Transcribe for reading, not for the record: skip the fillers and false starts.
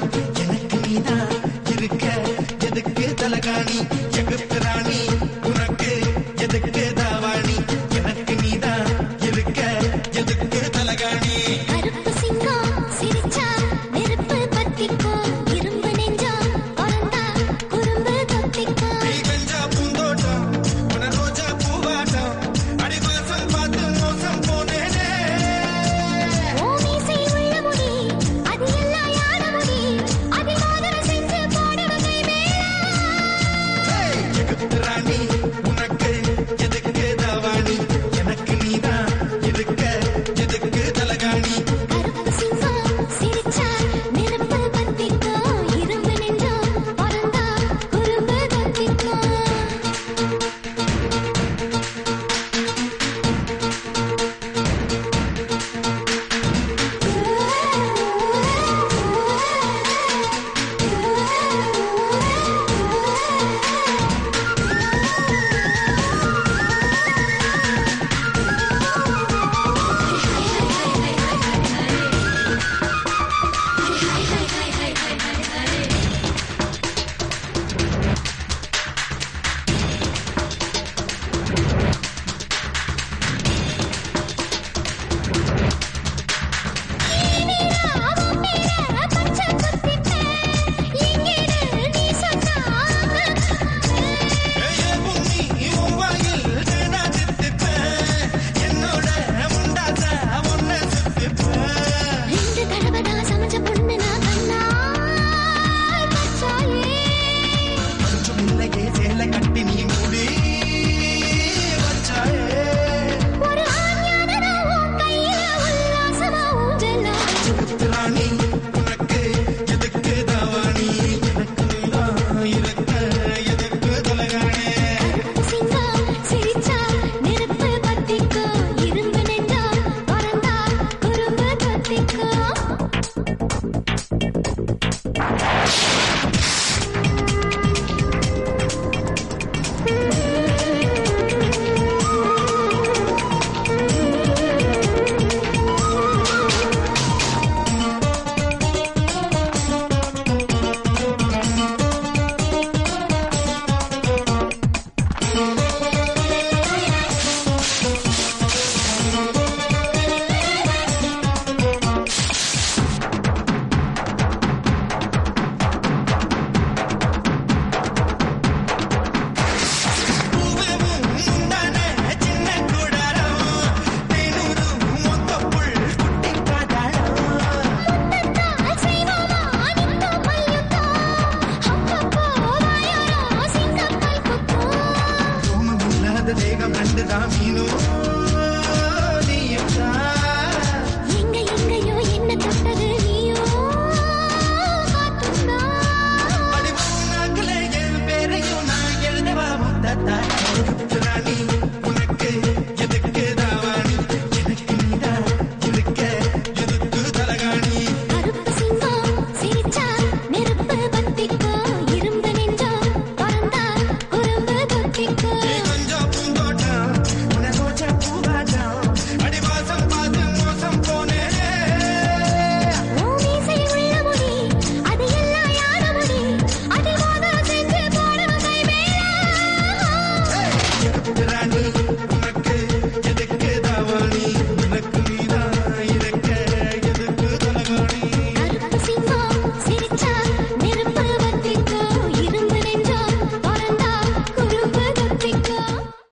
எனக்கு நீதான் இருக்க எதுக்கு தலகாணி எகுத்து ராணி உனக்கு எதுக்கு தாவாணி எனக்கு நீதான் இருக்க எதுக்கு தலகாணி கருப்பு சிங்கம் சிரிச்சா நெருப்பு பத்திக்கோ இரும்பு நெஞ்சா பறந்தா குறும்பு தொத்திக்கோ நீ கஞ்சா பூந்தோட்டம் உன ரோஜா பூவாட்டம் அடிவாசல் பார்த்து மோசம் போனேனே ஓ மீசை உள்ள முடி அது எல்லாம் யார முடி அது மோதிரம் செஞ்சு போடுவதை மேலா எகுத்து ராணி உனக்கு எதுக்கு தாவாணி எனக்கு நீதான் இருக்க எதுக்கு தலகாணி கருப்பு சிங்கம் சிரிச்சா நெருப்பு பத்திக்கோ இரும்பு நெஞ்சா பறந்தா குறும்பு தொத்திக்கோ Go!